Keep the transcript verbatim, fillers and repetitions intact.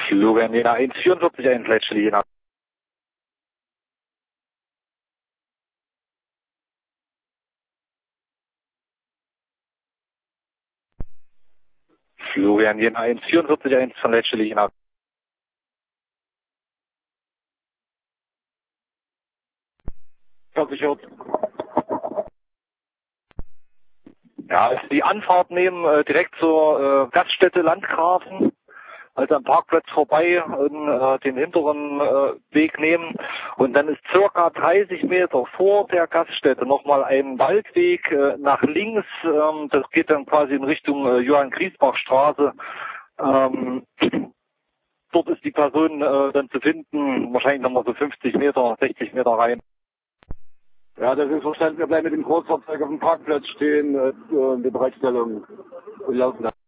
Florian Jena eins vierundvierzig eins, Leitstelle Jena. Florian Jena eins vierundvierzig eins von Leitstelle Jena. vierzig Hertz. Ja, also die Anfahrt nehmen äh, direkt zur äh, Gaststätte Landgrafen, also am Parkplatz vorbei und äh, den hinteren äh, Weg nehmen. Und dann ist circa dreißig Meter vor der Gaststätte nochmal ein Waldweg äh, nach links. Ähm, das geht dann quasi in Richtung äh, Johann-Griesbach-Straße. Ähm, dort ist die Person äh, dann zu finden, wahrscheinlich nochmal so fünfzig Meter, sechzig Meter rein. Ja, das ist verstanden. Wir bleiben mit dem Großfahrzeug auf dem Parkplatz stehen, äh, die Bereitstellung und laufen.